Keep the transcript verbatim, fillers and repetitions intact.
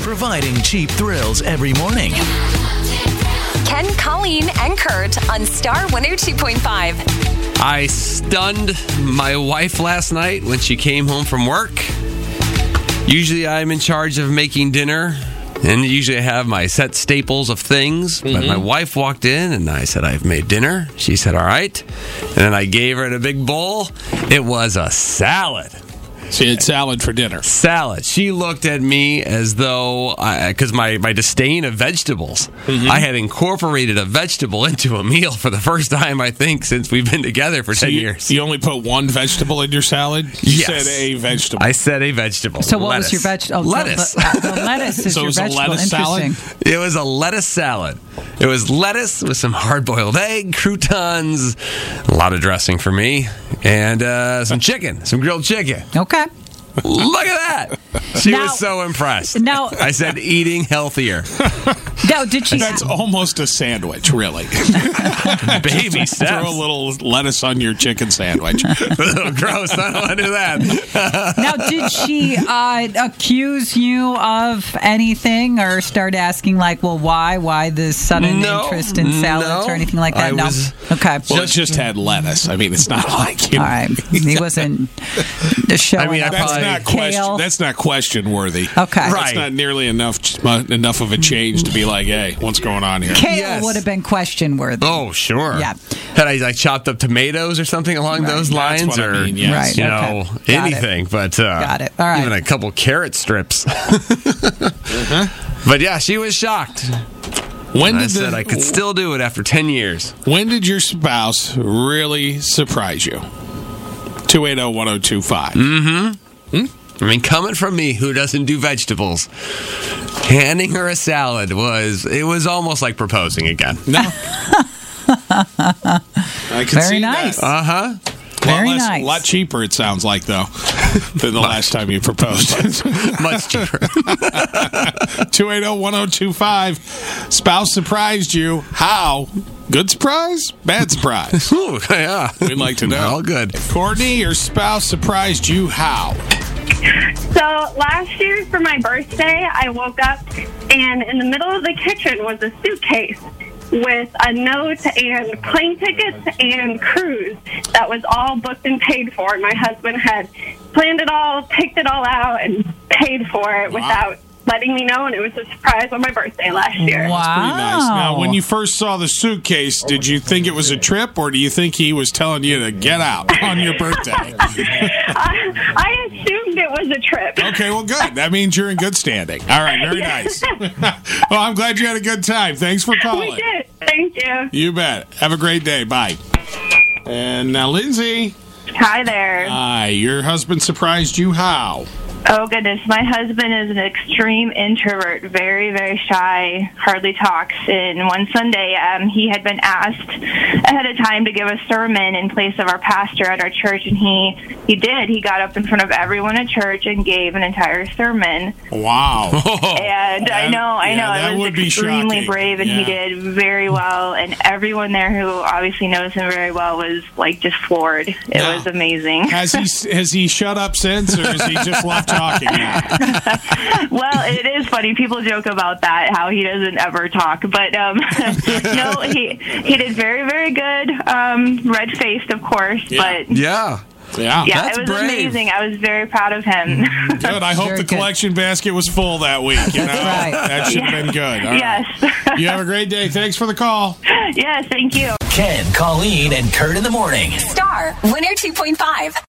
providing cheap thrills every morning. Ken, Colleen, and Kurt on Star one oh two point five. I stunned my wife last night when she came home from work. Usually I'm in charge of making dinner, and usually I have my set staples of things. Mm-hmm. But my wife walked in, and I said, I've made dinner. She said, all right. And then I gave her a big bowl. It was a salad. She had salad for dinner. Salad. She looked at me as though, because my, my disdain of vegetables, mm-hmm. I had incorporated a vegetable into a meal for the first time, I think, since we've been together for so ten you, years. You only put one vegetable in your salad? You yes. said a vegetable. I said a vegetable. So what lettuce. was your vegetable? Oh, lettuce. The, the, the lettuce is so your it was vegetable. A lettuce Interesting. salad? It was a lettuce salad. It was lettuce with some hard-boiled egg, croutons, a lot of dressing for me, and uh, some chicken, some grilled chicken. Okay. Look at that. She now, was so impressed. Now, I said eating healther. No, did she? That's almost a sandwich, really. Baby steps. Throw a little lettuce on your chicken sandwich. Gross. I don't want to do that. Now, did she uh, accuse you of anything or start asking, like, well, why? Why this sudden no, interest in salads no, or anything like that? I no. Was, okay. Well, it just had lettuce. I mean, it's not like, you know. All right. He wasn't showing I mean, up. That's probably, not question. That's not question worthy. Okay. Right. That's not nearly enough enough of a change to be like, hey, what's going on here? Kale Yes. would have been question worthy. Oh, sure. Yeah. Had I like chopped up tomatoes or something along Right. those That's lines, what I or mean, yes. Right. you Okay. know Got anything, it. but uh, Got it. All right. even a couple carrot strips. uh-huh. But yeah, she was shocked. When I did said the, I could still do it after ten years. When did your spouse really surprise you? two eight zero, one zero two five. Mm-hmm. Hmm? I mean, coming from me, who doesn't do vegetables, handing her a salad was, it was almost like proposing again. No. I can Very see nice. that. Uh-huh. Very a lot less, nice. A lot cheaper, it sounds like, though, than the last time you proposed. Much cheaper. two eight zero, one zero two five. Spouse surprised you. How? Good surprise? Bad surprise? Ooh, yeah. We'd like to know. All good. Courtney, your spouse surprised you how? So last year for my birthday, I woke up and in the middle of the kitchen was a suitcase with a note and plane tickets and cruise that was all booked and paid for. And my husband had planned it all, picked it all out, and paid for it Wow. without letting me know, and it was a surprise on my birthday last year. Wow. Pretty nice. Now, when you first saw the suitcase, did you think it was a trip, or do you think he was telling you to get out on your birthday? I, I assumed it was a trip. Okay, well, good. That means you're in good standing. All right, very nice. Well, I'm glad you had a good time. Thanks for calling. We did. Thank you. You bet. Have a great day. Bye. And now, Lindsay. Hi there. Hi. Your husband surprised you how? Oh, goodness. My husband is an extreme introvert, very, very shy, hardly talks. And one Sunday, um, he had been asked ahead of time to give a sermon in place of our pastor at our church, and he, he did. He got up in front of everyone at church and gave an entire sermon. Wow. And That- I know, I yeah, know. that It was would be extremely shocking. brave, and he Yeah. did very well. And everyone there who obviously knows him very well was, like, just floored. It Now, was amazing. Has he has he shut up since, or has he just left talking now? Well, it is funny. People joke about that, how he doesn't ever talk. But um, no, he he did very, very good. Um, red-faced, of course. Yeah. But Yeah. Yeah. yeah, That's it was brave. amazing. I was very proud of him. Good. I hope Very the good. collection basket was full that week. You know? right. That should have been good. All right. Yes. You have a great day. Thanks for the call. Yes, thank you. Ken, Colleen, and Kurt in the morning. Star one oh two point five.